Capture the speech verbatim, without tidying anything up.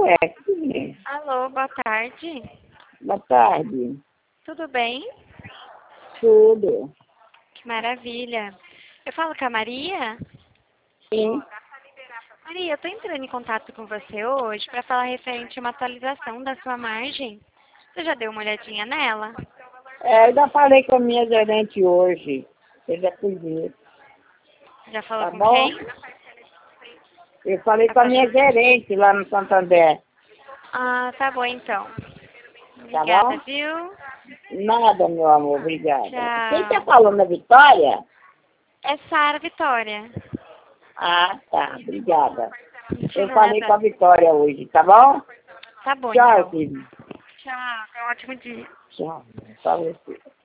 é, sim. Alô, boa tarde. Boa tarde. Tudo bem? Tudo. Que maravilha. Eu falo com a Maria? Sim. Maria, eu tô entrando em contato com você hoje para falar referente a uma atualização da sua margem. Você já deu uma olhadinha nela? É, eu já falei com a minha gerente hoje. Eu já fui ver. Já falou Tá com bom? quem? Eu falei Tá com a minha falando? gerente lá no Santander. Ah, tá bom então. Tá Obrigada, bom? viu? Nada, meu amor. Obrigada. Quem tá Tchau. falando? A Vitória? É Sara Vitória. Ah, tá. Obrigada. De Eu falei com nada. a Vitória hoje, tá bom? Tá bom Tchau, então. filho. Tchau. Tenha um ótimo dia. Tchau. Pra você.